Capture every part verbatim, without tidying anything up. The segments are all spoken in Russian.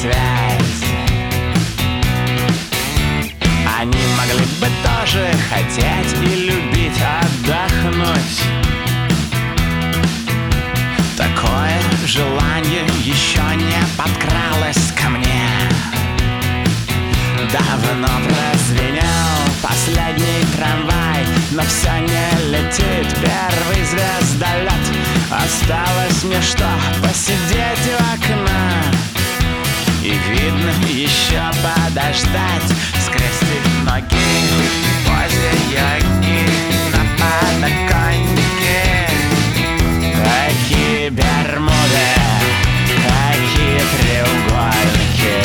связь. Они могли бы тоже хотеть и любить отдохнуть. Такое желание еще не подкралось ко мне. Давно прозвенел последний трамвай, но все не летит первый звездолет. Осталось мне что, посидеть у окна и, видно, еще подождать, скрестив ноги в позе йоги на подоконнике. Какие бермуды, какие треугольники,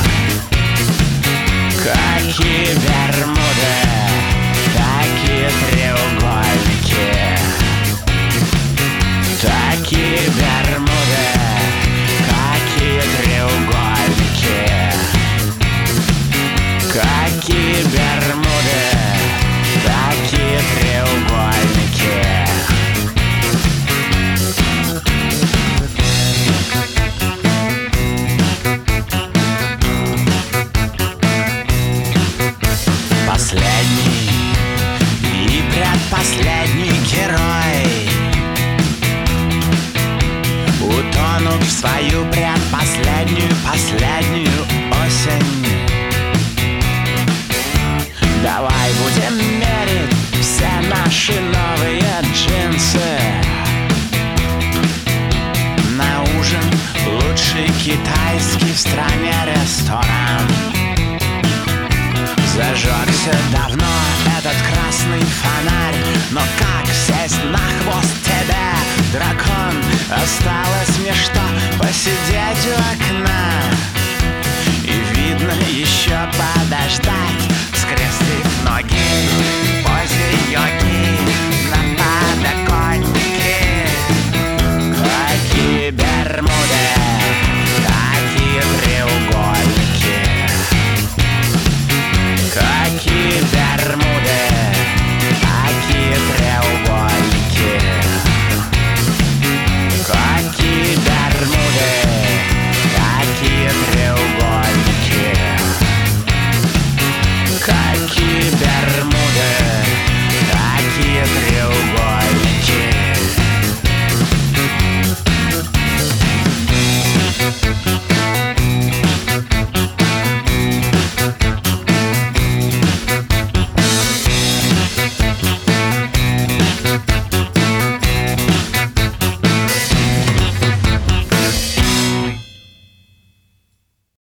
какие бермуды, такие треугольники, такие бермуды, какие треугольники, какие бермуды, такие треугольники. Последний и предпоследний герой утонут в свою предпоследнюю, последнюю осень. Давай будем мерить все наши новые джинсы. На ужин лучший китайский в стране ресторан. Зажегся давно этот красный фонарь, но как сесть на хвост тебе, дракон? Осталось мне что, посидеть у окна и, видно, еще подождать,